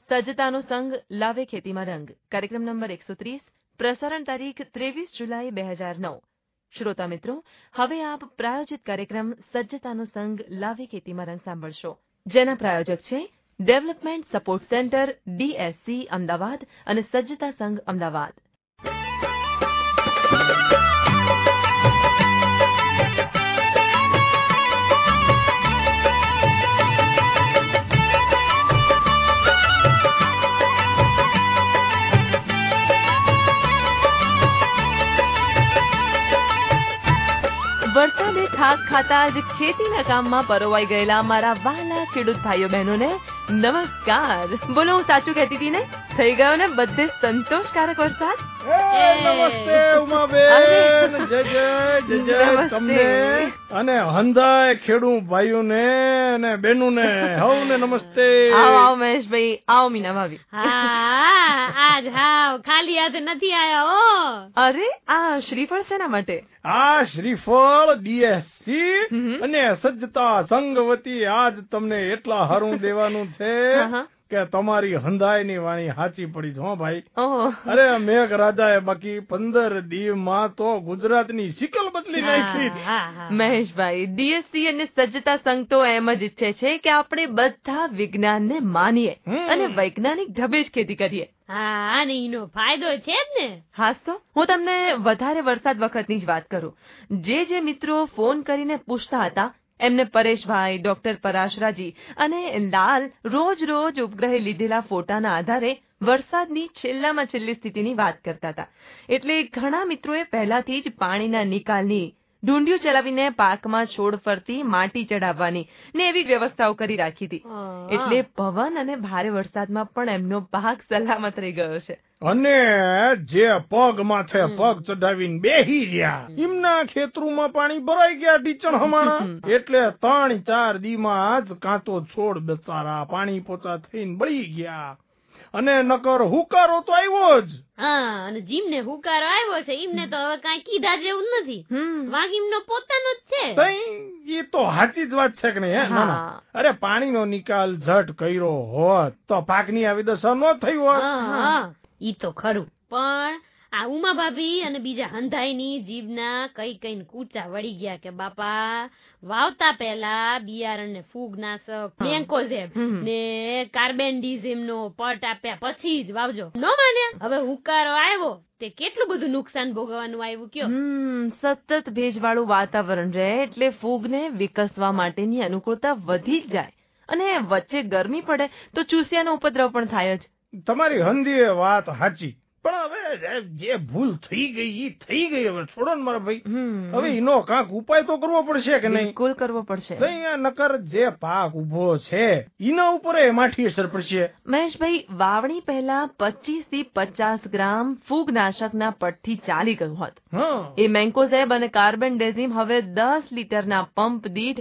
સજ્જતાનો સંગ લાવે ખેતીમાં રંગ કાર્યક્રમ નંબર 130 પ્રસારણ તારીખ 23 જુલાઈ 2009 શ્રોતા મિત્રો હવે આપ પ્રાયોજિત કાર્યક્રમ સજ્જતાનો સંગ લાવે ખેતીમાં રંગ સાંભળશો જેના પ્રાયોજક છે development support centre DSC Ahmedabad અને સજ્જતા સંઘ અમદાવાદ. વરસાદે થાક ખાતા જ ખેતીના કામમાં પરોવાઈ ગયેલા મારા વહાલા ખેડૂત ભાઈઓ બહેનોને નમસ્કાર. બોલો હું સાચું કહેતી હતી ને? થઈ ગયો ને બધે સંતોષકારક વરસાદ? નમસ્તે ઉમાબેન, જય જય જય જય તમને અને હંધાય ખેડૂત ભાઈઓને અને બહેનોને હવને નમસ્તે. આવો આવો મહેશભાઈ, આવો મીના ભાભી. આજ હાવ ખાલી હાથે નથી આયા હો. અરે આ શ્રીફળ શેના માટે? આ શ્રીફળ DSC અને સજ્જતા સંઘવતી આજ તમને એટલા હારું દેવાનું છે કે તમારી હંધાયની વાણી સાચી પડી છે. હો ભાઈ, અરે મેઘ રાજાએ બાકી 15 દિવસમાં તો ગુજરાતની શિકલ બદલી નાખી. મહેશભાઈ, DSC અને સજ્જતા સંઘ તો એમ જ ઈચ્છે છે કે આપણે બધા વિજ્ઞાનને માનીએ અને વૈજ્ઞાનિક ઢબે જ ખેતી કરીએ. હા, અને એનો ફાયદો છે જ ને. હાસ તો હું તમને વધારે વરસાદ વખતની જ વાત કરું. જે મિત્રો ફોન કરીને પૂછતા હતા એમને પરેશભાઈ, ડોક્ટર પરાશરાજી અને લાલ રોજ ઉપગ્રહે લીધેલા ફોટાના આધારે વરસાદની છેલ્લામાં છેલ્લી સ્થિતિની વાત કરતા હતા. એટલે ઘણા મિત્રોએ પહેલાથી જ પાણીના નિકાલની ઢૂંઢિયું ચલાવીને પાકમાં છોડ ફરતી માટી ચડાવવાની ને એવી વ્યવસ્થાઓ કરી રાખી હતી. એટલે પવન અને ભારે વરસાદમાં પણ એમનો પાક સલામત રહી ગયો છે. અને જે પગ માથે પગ ચડાવીને બેહી રહ્યા એમના ખેતરોમાં પાણી ભરાઈ ગયા ટીચણ હમાણા. એટલે 3-4 દીમાં જ કાંતો છોડ બેચારા પાણી પોચા થઈને બળી ગયા. અને નકર હુકારો તો આવ્યો જ. હા, અને જીમને હુકારો આવ્યો છે એમને તો હવે કાંઈ કીધા જેવું નથી. વાઘ એમનો પોતાનો જ છે. એ તો સાચી જ વાત છે કે નહીં? અરે પાણીનો નિકાલ ઝટ કર્યો હોત તો પાકની આવી દશા ન થઈ હોત. ઈ તો ખરું, પણ આ ઉમા ભાભી અને બીજા હંધાઈની જીભના કઈ કૂચા વળી ગયા કે બાપા વાવતા પહેલા બિયારણ ને ફૂગનાશક મેન્કોઝેબ ને કાર્બેન્ડિઝમ નો પટ આપ્યા પછી જ વાવજો. નો માન્યા. હવે હુકારો આવ્યો તે કેટલું બધું નુકસાન ભોગવવાનું આવ્યું કયો. સતત ભેજવાળું વાતાવરણ રહે એટલે ફૂગને વિકસવા માટેની અનુકૂળતા વધી જ જાય અને વચ્ચે ગરમી પડે તો ચૂસિયાનો ઉપદ્રવ પણ થાય જ. તમારી હંધીએ વાત સાચી, પણ હવે જે ભૂલ થઈ ગઈ ઈ થઈ ગઈ. હવે છોડો ને મારા ભાઈ, હવે એનો કાંક ઉપાય તો કરવો પડશે કે નહીં? બિલકુલ કરવો પડશે. નકર જે પાક ઉભો છે એના ઉપર માઠી અસર પડશે. મહેશભાઈ, વાવણી પહેલા 25 થી 50 ગ્રામ ફૂગનાશકના પટથી ચાલી ગયું હોત. એ મેન્કોઝેબ અને કાર્બેન્ડેઝિમ હવે 10 લીટરના પંપ દીઠ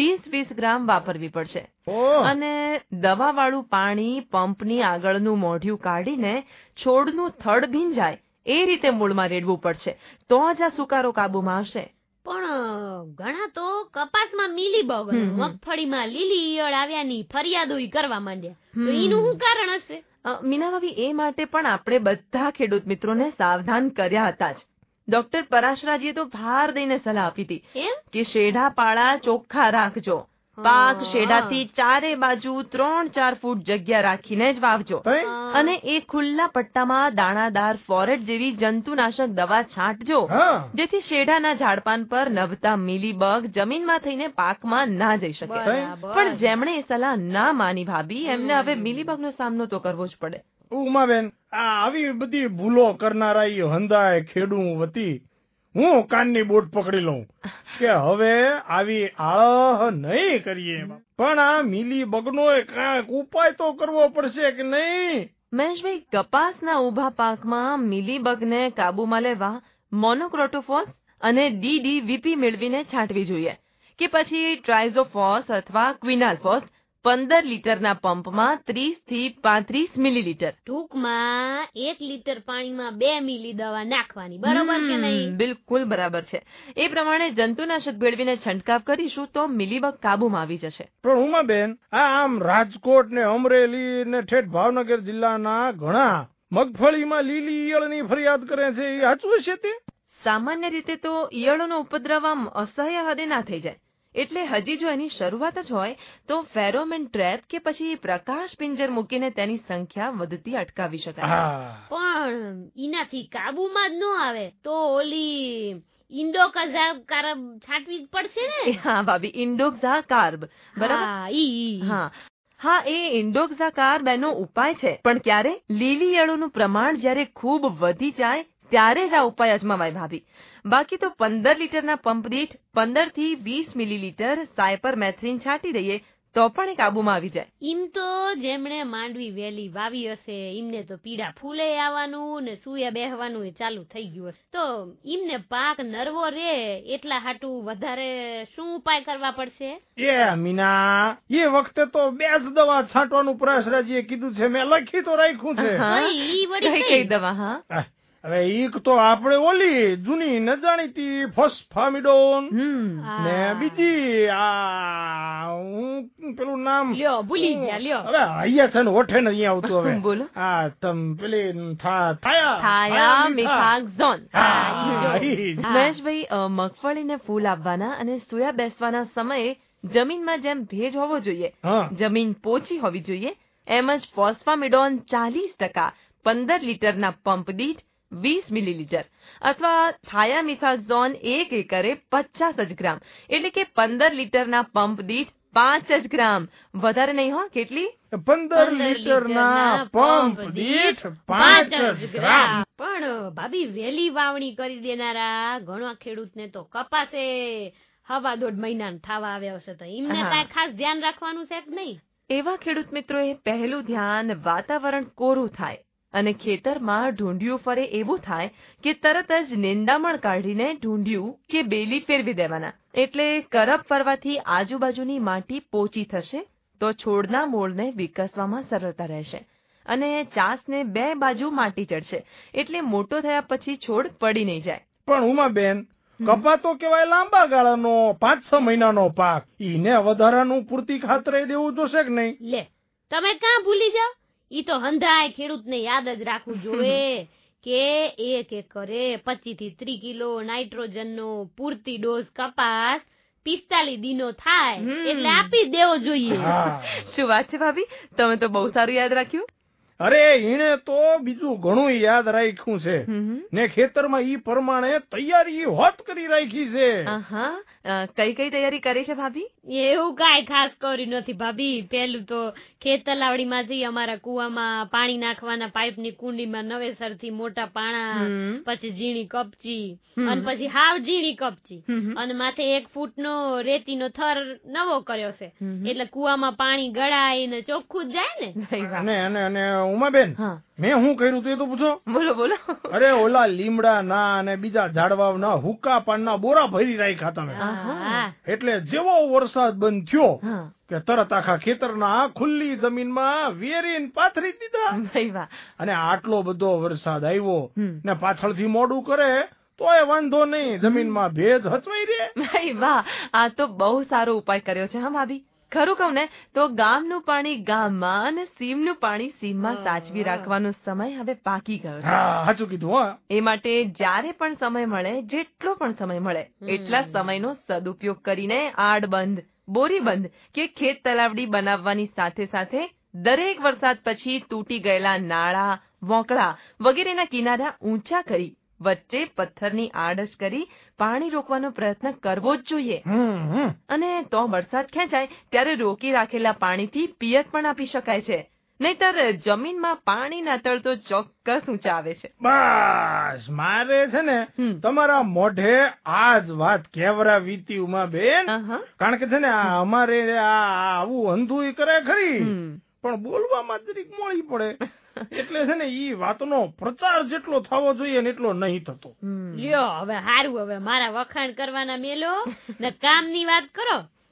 20 ગ્રામ વાપરવી પડશે. અને દવાવાળું પાણી પંપની આગળનું મોઢિયું કાઢીને છોડનું થડ ભીંજાય એ રીતે મૂળમાં રેડવું પડશે તો જ આ સુકારો કાબુમાં આવશે. પણ ઘણા તો કપાસમાં મિલીબગ, મગફળીમાં લીલી ઈયળ આવ્યાની ફરિયાદો કરવા માંડ્યા. તો એનું શું કારણ હશે? મીનાભાભી, એ માટે પણ આપણે બધા ખેડૂત મિત્રોને સાવધાન કર્યા હતા જ. ડોક્ટર પરાશરાજીએ તો ભાર દઈને સલાહ આપી હતી કે શેઢા પાળા ચોખ્ખા રાખજો. પાક શેઢાથી ચારે બાજુ 3-4 ફૂટ જગ્યા રાખીને જ વાવજો અને એ ખુલ્લા પટ્ટામાં દાણાદાર ફોરેટ જેવી જંતુનાશક દવા છાંટજો જેથી શેઢાના ઝાડપાન પર નભતા મિલીબગ જમીનમાં થઈને પાકમાં ના જઈ શકે. પણ જેમણે એ સલાહ ના માની ભાભી એમને હવે મિલીબગનો સામનો તો કરવો જ પડે. ઉમાબેન, આ આવી બધી ભૂલો કરનારા હંધાય ખેડૂ વતી હું કાનની બોટ પકડી લઉં કે હવે આવી આળહ નહીં કરીએ. પણ આ મિલીબગનો કાંઈક ઉપાય તો કરવો પડશે કે નહીં? મહેશભાઈ, કપાસના ઉભા પાકમાં મિલીબગને કાબુમાં લેવા મોનોક્રોટોફોસ અને DDVP મેળવીને છાંટવી જોઈએ કે પછી ટ્રાઇઝોફોસ અથવા ક્વિનાલ્ફોસ 15 લીટરના પંપમાં 30 થી 35 મિલીલીટર. ટૂંકમાં 1 લીટર પાણીમાં 2 મિલી દવા નાખવાની, બરોબર કે નહીં? બિલકુલ બરાબર છે. એ પ્રમાણે જંતુનાશક ભેળવીને છંટકાવ કરીશું તો મિલીબગ કાબુમાં આવી જશે. પણ ઉમાબેન, આમ રાજકોટ ને અમરેલી ને ઠેઠ ભાવનગર જિલ્લાના ઘણા મગફળીમાં લીલી ઈયળની ફરિયાદ કરે છે, એ સાચું છે તે? સામાન્ય રીતે તો ઈયળોનો ઉપદ્રવ આમ અસહ્ય હદે ના થઈ જાય, એટલે હજી જો એની શરૂઆત જ હોય તો ફેરોમેન ટ્રેપ કે પછી પ્રકાશ પિંજર મૂકીને તેની સંખ્યા વધતી અટકાવી શકાય. પણ એનાથી કાબુમાં જ ન આવે તો ઓલી ઇન્ડોકઝા કાર્બ છાંટવી જ પડશે ને? હા ભાભી, ઇન્ડોકઝા કાર્બ, બરાબર. હા, એ ઇન્ડોકઝા કાર્બ એનો ઉપાય છે, પણ ક્યારે? લીલી ઈયળોનું પ્રમાણ જ્યારે ખૂબ વધી જાય ત્યારે જ આ ઉપાય અજમાવાય ભાભી. બાકી તો 15 લીટરના પંપ દીઠ 15 થી 20 મિલીલીટર સાયપરમેથ્રિન છાંટી દઈએ તો પણ એ કાબુમાં આવી જાય. એમ તો જેમણે માંડવી વેલી વાવી હશે એમને તો પીડા ફૂલે આવવાનું ને સૂયા બેહવાનું ચાલુ થઈ ગયું હશે, તો એમને પાક નરવો રે એટલા હાટું વધારે શું ઉપાય કરવા પડશે? એ મીના, એ વખતે તો 2 જ દવા છાંટવાનું પરાશરાજીએ કીધું છે, મેં લખી તો રાખ્યું છે. કઈ દવા? હા, હવે એક તો આપણે ઓલી જૂની ન જાણીતી ફોસ્ફામિડોન ને બીજી હું પેલું નામ ભૂલી ગયા. હવે અહીંયા છે ને ઓઠે ને અહીંયા આવતું. હવે બોલો. હા, તમ પેલી થાયામિથાક્ઝોન. મહેશભાઈ, મગફળીને ફૂલ આવવાના અને સૂયા બેસવાના સમયે જમીનમાં જેમ ભેજ હોવો જોઈએ, જમીન પોચી હોવી જોઈએ, એમ જ ફોસ્ફામિડોન 40% 15 લીટરના પંપ દીઠ 20 મિલીલીટર અથવા થાયામિથાક્ઝોન 1 એકરે 50 ગ્રામ, એટલે કે 15 લીટરના પંપ દીઠ 5 ગ્રામ. વધારે નહીં હો. કેટલી? 15 લીટરના પંપ દીઠ 5 ગ્રામ. પણ ભાભી, વેલી વાવણી કરી દેનારા ઘણા ખેડૂતને તો કપાસે 1.5 મહિના થવા આવ્યા હશે, તો એમને કાંઈ ખાસ ધ્યાન રાખવાનું છે કે નહીં? એવા ખેડૂત મિત્રોએ પહેલું ધ્યાન વાતાવરણ કોરું થાય અને ખેતરમાં ઢૂંઢિયું ફરે એવું થાય કે તરત જ નિંદામણ કાઢીને ઢૂંઢિયું કે બેલી ફેરવી દેવાના, એટલે કરપ ફરવાથી આજુબાજુની માટી પોચી થશે તો છોડના મૂળને વિકસવામાં સરળતા રહેશે અને ચાસને 2 બાજુ માટી ચડશે, એટલે મોટો થયા પછી છોડ પડી નહીં જાય. પણ ઉમાબેન, કપા તો કેવાય લાંબા ગાળાનો 5-6 મહિનાનો પાક, ઈને વધારાનું પૂરતી ખાતરે દેવું જોશે કે નહીં? લે, તમે ક્યાં ભૂલી જાવ? ઈ તો હંધાય ખેડૂતને યાદ જ રાખવું જોઈએ કે 1 એકરે 25 થી 30 કિલો નાઇટ્રોજનનો પૂરતી ડોઝ કપાસ 45 દિનો થાય એટલે આપી દેવો જોઈએ. શું વાત છે ભાભી, તમે તો બહુ સારું યાદ રાખ્યું. અરે, એને તો બીજું ઘણું યાદ રાખ્યું છે ને ખેતરમાં ઈ પ્રમાણે તૈયારી હોત કરી રાખી છે. કઈ કઈ તૈયારી કરી છે ભાભી? એવું કાંઈ ખાસ કર્યું નથી ભાભી. પેલું તો ખેત તલાવડીમાંથી અમારા કુવામાં પાણી નાખવાના પાઇપની કુંડીમાં નવેસરથી મોટા પાણા, પછી ઝીણી કપચી અને પછી હાવ ઝીણી કપચી અને માથે 1 ફૂટનો રેતીનો થર નવો કર્યો છે, એટલે કુવામાં પાણી ગળાય ને ચોખ્ખું જ જાય ને. અને ઉમાબેન, મેં શું કર્યું એ તો પૂછો. બોલો બોલો. અરે, ઓલા લીમડા ના અને બીજા ઝાડવા ના હુક્કા પાનના બોરા ભરી રાખ્યા તમે, એટલે જેવો વરસાદ બંધ થયો કે તરત આખા ખેતરના ખુલ્લી જમીનમાં વેરીને પાથરી દીધા. અને આટલો બધો વરસાદ આવ્યો ને પાછળથી મોડું કરે તોય વાંધો નહીં, જમીનમાં ભેજ હચવાઈ રે. વાહ, આ તો બહુ સારો ઉપાય કર્યો છે. હા ભાભી, ખરું કહું ને તો ગામનું પાણી ગામમાં અને સીમનું પાણી સીમમાં સાચવી રાખવાનો સમય હવે પાકી ગયો છે. સાચું કીધું. એ માટે જ્યારે પણ સમય મળે, જેટલો પણ સમય મળે એટલા સમયનો સદુપયોગ કરીને આડબંધ, બોરીબંધ કે ખેત તલાવડી બનાવવાની સાથે સાથે દરેક વરસાદ પછી તૂટી ગયેલા નાળા, વોંકળા વગેરેના કિનારા ઊંચા કરી વચ્ચે પથ્થરની આડશ કરી પાણી રોકવાનો પ્રયત્ન કરવો જ જોઈએ. અને તો વરસાદ ખેંચાય ત્યારે રોકી રાખેલા પાણીથી પિયત પણ આપી શકાય છે, નહીતર જમીનમાં પાણીના તળ તો ચોક્કસ ઊંચા આવે છે. બસ, મારે છે ને તમારા મોઢે આ જ વાત કેવરાવી હતી ઉમાબેન, કારણ કે છે ને અમારે આવું અંધું કરે ખરી પણ બોલવામાં જરીક મોડી પડે, એટલે છે ને ઈ વાતનો પ્રચાર જેટલો થવો જોઈએ ને એટલો નહીં થતો. લ્યો હવે હારું, હવે મારા વખાણ કરવાના મેલો ને કામની વાત કરો.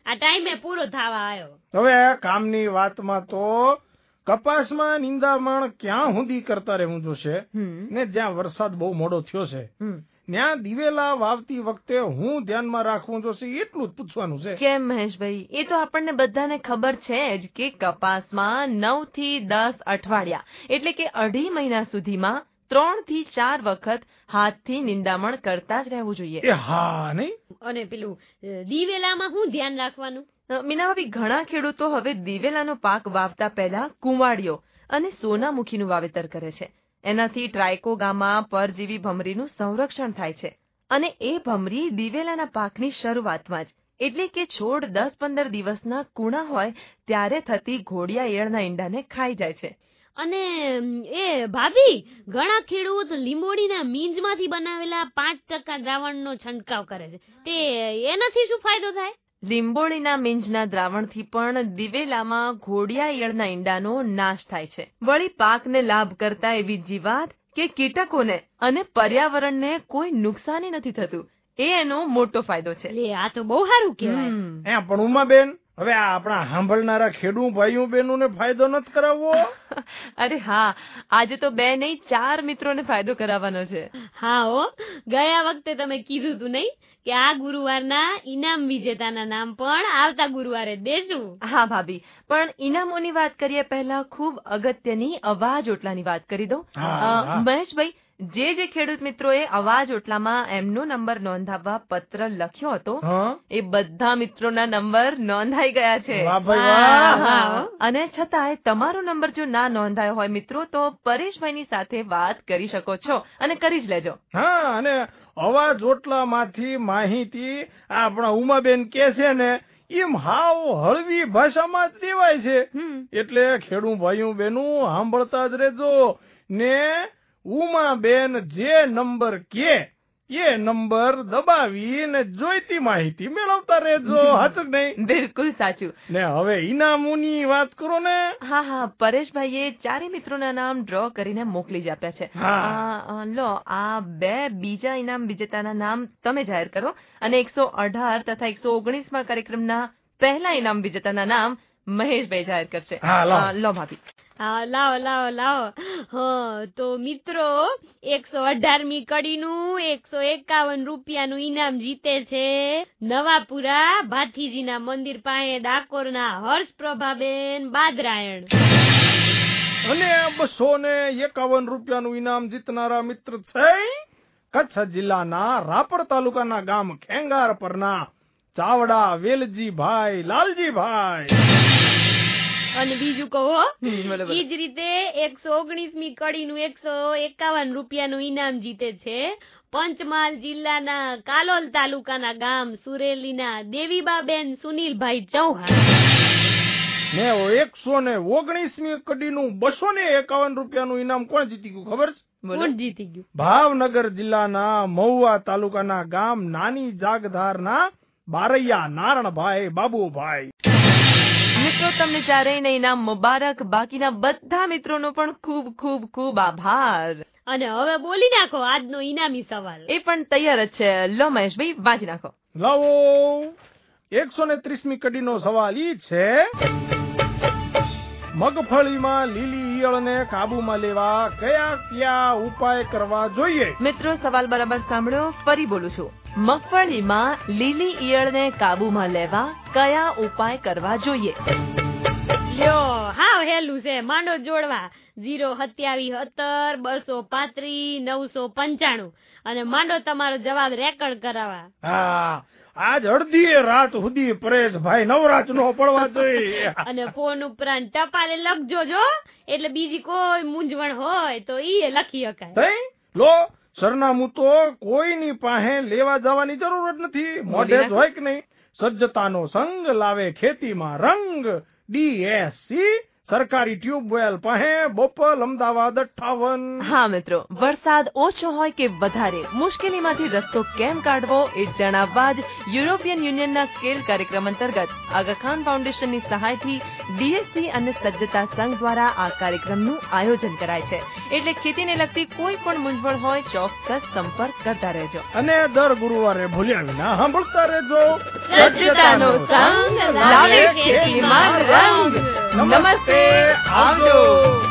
આ ટાઈમે પૂરો થવા આવ્યો. હવે કામની વાતમાં તો કપાસમાં નિંદામણ ક્યાં સુધી કરતા રહેવું જોશે ને જ્યાં વરસાદ બહુ મોડો થયો છે ત્યાં દિવેલા વાવતી વખતે હું ધ્યાનમાં રાખવું જોશે એટલું જ પૂછવાનું છે. કેમ મહેશભાઈ, એ તો આપણને બધાને ખબર છે જ કે કપાસમાં 9 થી 10 અઠવાડિયા એટલે કે 2.5 મહિના સુધીમાં 3 થી 4 વખત હાથથી નિંદામણ કરતા જ રહેવું જોઈએ. હા નહીં. અને પેલું દિવેલામાં શું ધ્યાન રાખવાનું? મીનાભાભી, ઘણા ખેડૂતો હવે દિવેલાનો પાક વાવતા પહેલા કુંવાડિયો અને સોનામુખીનું વાવેતર કરે છે. એનાથી ટ્રાયકોગામા પરજીવી ભમરીનું સંરક્ષણ થાય છે અને એ ભમરી દિવેલાના પાકની શરૂઆતમાં જ એટલે કે છોડ 10-15 દિવસના કૂણા હોય ત્યારે થતી ઘોડિયા ઈયળના ઈંડાને ખાઈ જાય છે. અને એ ભાભી, ઘણા ખેડૂત લીંબોડીના મીંજમાંથી બનાવેલા 5% દ્રાવણનો છંટકાવ કરે છે, તે એનાથી શું ફાયદો થાય? લીંબોળીના મીંજના દ્રાવણથી પણ દિવેલામાં ઘોડિયા ઈયળના ઈંડાનો નાશ થાય છે. વળી પાકને લાભ કરતા એવી જીવાત કે કીટકોને અને પર્યાવરણને કોઈ નુકસાની નથી થતું, એ એનો મોટો ફાયદો છે. આ તો બહુ સારું કહેવાય. પણ ઉમાબેન, હવે આ આપણા સાંભળનારા ખેડૂત ભાઈઓ બહેનોને ફાયદો નથી કરાવવો? અરે હા, આજે તો 2 નહીં 4 મિત્રોને ફાયદો કરાવવાનો છે. હા હો, ગયા વખતે તમે કીધું તું નહીં કે આ ગુરુવારના ઇનામ વિજેતાના નામ પણ આવતા ગુરુવારે દેશું. હા ભાભી, પણ ઇનામોની વાત કરીએ પહેલા ખૂબ અગત્યની અવાજ ઓટલાની વાત કરી દઉં. મહેશભાઈ, જે ખેડૂત મિત્રોએ અવાજ ઓટલામાં એમનો નંબર નોંધાવવા પત્ર લખ્યો હતો એ બધા મિત્રોના નંબર નોંધાઈ ગયા છે. અને છતાંય તમારો નંબર જો ના નોંધાયો હોય મિત્રો, તો પરેશભાઈની સાથે વાત કરી શકો છો અને કરી જ લેજો. હા, અને અવાજ ઓટલામાંથી માહિતી આપણા ઉમાબેન કે છે ને એમ હાવ હળવી ભાષામાં જ દેવાય છે, એટલે ખેડૂત ભાઈઓ બહેનો સાંભળતા જ રહેજો ને ઉમાબેન જે નંબર કે એ નંબર દબાવીને જોઈતી માહિતી મેળવતા રહેજો. સાચું નહીં? બિલકુલ સાચું. ને હવે ઇનામોની વાત કરો ને. હા, પરેશભાઈએ 4 મિત્રોના નામ ડ્રો કરીને મોકલી જ આપ્યા છે. લો, આ 2 બીજા ઇનામ વિજેતાના નામ તમે જાહેર કરો અને 118 તથા 119માં કાર્યક્રમના પહેલા ઇનામ વિજેતાના નામ મહેશભાઈ જાહેર કરશે. લો ભાભી. લાવો. તો મિત્રો, 118મી કડીનું 151 રૂપિયાનું ઇનામ જીતે છે નવાપુરા ભાથીજીના મંદિર પાસે ડાકોરના હર્ષપ્રભાબેન બાદરાયણ. અને 251 રૂપિયાનું ઇનામ જીતનારા મિત્ર છે કચ્છ જિલ્લાના રાપર તાલુકાના ગામ ખેંગાર પરના ચાવડા વેલજીભાઈ લાલજીભાઈ. અને બીજું કહો, ઈ જ રીતે 119મી કડીનું 151 રૂપિયાનું ઇનામ જીતે છે પંચમહાલ જિલ્લાના કાલોલ તાલુકાના ગામ સુરેલીના દેવીબાબેન સુનિલભાઈ ચૌહાણ. ને 119મી કડીનું 251 રૂપિયાનું ઇનામ કોણ જીતી ગયું ખબર છે? કોણ જીતી ગયું? ભાવનગર જિલ્લાના મહુવા તાલુકાના ગામ નાની જાગધારના બારૈયા નારણભાઈ બાબુભાઈ. મિત્રો, તમને ચારેયને ઇનામ મુબારક. બાકીના બધા મિત્રોનો પણ ખૂબ ખૂબ ખૂબ આભાર. અને હવે બોલી નાખો આજનો ઇનામી સવાલ. એ પણ તૈયાર જ છે. લો મહેશભાઈ, વાંચી નાખો. લાવો, 130મી કડીનો સવાલ ઈ છે, મગફળીમાં લીલી ઈયળને કાબુમાં લેવા કયા ઉપાય કરવા જોઈએ? મિત્રો, સવાલ બરાબર સાંભળ્યો, ફરી બોલું છું. મગફળીમાં લીલી ઈયળને કાબુમાં લેવા કયા ઉપાય કરવા જોઈએ? લ્યો, હાવ હેલું છે. માંડો જોડવા 027 235 995 અને માંડો તમારો જવાબ રેકોર્ડ કરાવવા. હા, આજ અડધી રાત સુધી પરેશભાઈ નવરાત નો પડવા જોઈએ. અને ફોન ઉપરાંત ટપાલે લખજો જો, એટલે બીજી કોઈ મૂંઝવણ હોય તો ઈ લખી શકાય. લો, સરનામું તો કોઈની પાસે લેવા જવાની જરૂર જ નથી, મોઢે જ હોય કે નહીં. સજ્જતાનો સંગ લાવે ખેતીમાં રંગ. DSC સરકારી ટ્યુબવેલ પાસે, બોપલ, અમદાવાદ 58. હા મિત્રો, વરસાદ ઓછો હોય કે વધારે, મુશ્કેલીમાંથી રસ્તો કેમ કાઢવો એ જણાવવા જ યુરોપિયન યુનિયનના સ્કેલ કાર્યક્રમ અંતર્ગત આગા ખાન ફાઉન્ડેશનની સહાયથી ડીએસસી અને સજ્જતા સંઘ દ્વારા આ કાર્યક્રમનું આયોજન કરાય છે. એટલે ખેતીને લગતી કોઈ પણ મૂંઝવણ હોય ચોક્કસ સંપર્ક કરતા રહેજો. અને દર ગુરુવારે ભૂલ્યા વિના સાંભળતા રહેજો. સજ્જતાનો સંગ લાવે ખેતીમાં રંગ. નમસ્તે, આવજો.